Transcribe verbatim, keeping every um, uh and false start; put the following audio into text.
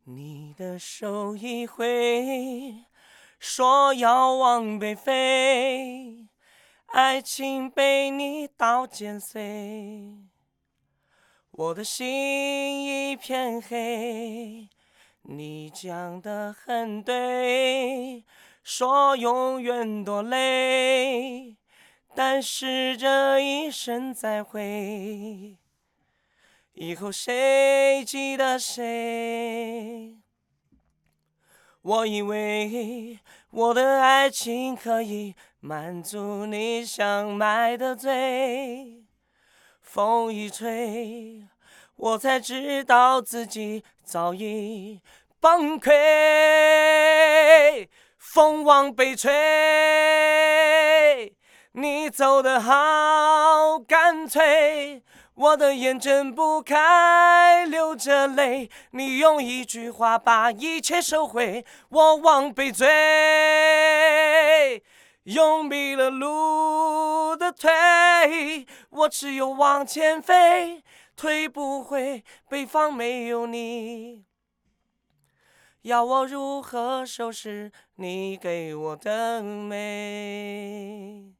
你的手一挥，说要往北飞，爱情被你刀剪碎，我的心一片黑。你讲得很对，说永远多累，但是这一声再会，以后谁记得谁？我以为我的爱情可以满足你想买的醉，风一吹，我才知道自己早已崩溃。风往北吹，你走得好干脆，我的眼睁不开，流着泪。你用一句话把一切收回，我往北追，用迷了路的腿，我只有往前飞，退不回，北方没有你，要我如何收拾你给我的美？